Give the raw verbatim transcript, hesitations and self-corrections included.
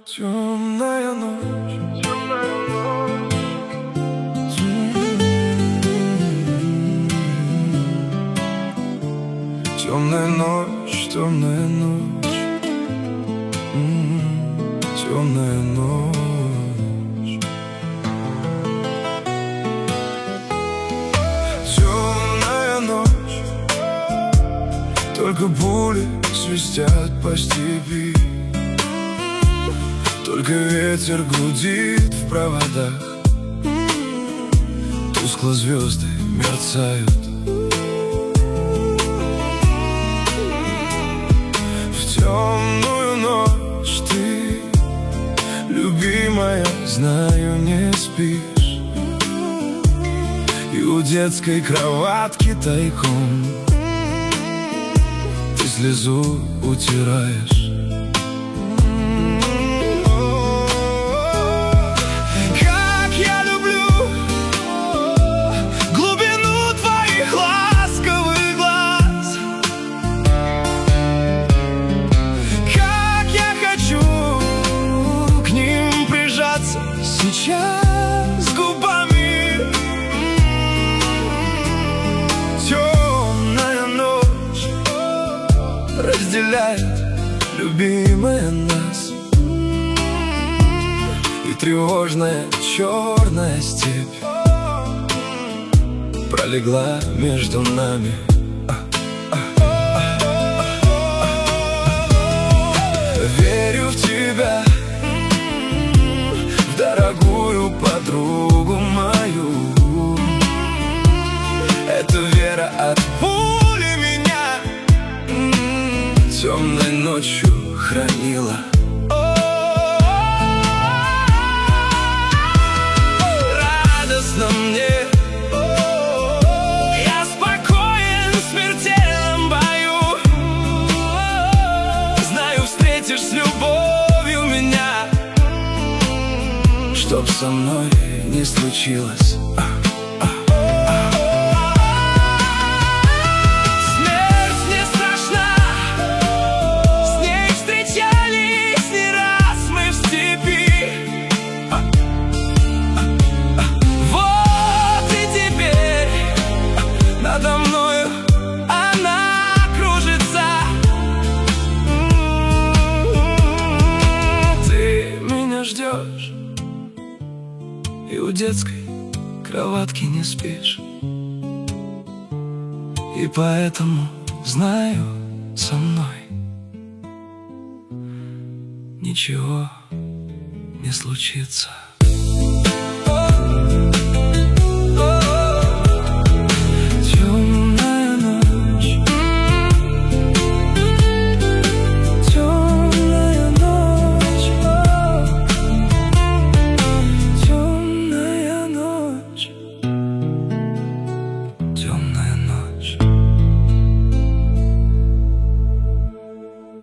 Темная ночь, темная ночь. Темная ночь, темная ночь. Темная ночь. Темная ночь. Только пули свистят по степи, только ветер гудит в проводах, тускло звезды мерцают. В темную ночь ты, любимая, знаю, не спишь, и у детской кроватки тайком ты слезу утираешь. Сейчас губами. Темная ночь разделяет, любимая, нас, и тревожная черная степь пролегла между нами. Верю в тебя, дорогую подругу мою. Эта вера от пули меня темной ночью хранила. Радостно мне, я спокоен в смертельном бою. Знаю, встретишь с любовью меня, чтоб со мной не случилось. Смерть не страшна, с ней встречались не раз мы в степи. Вот и теперь надо мною она кружится. Ты меня ждешь, и у детской кроватки не спишь, и поэтому, знаю, со мной ничего не случится.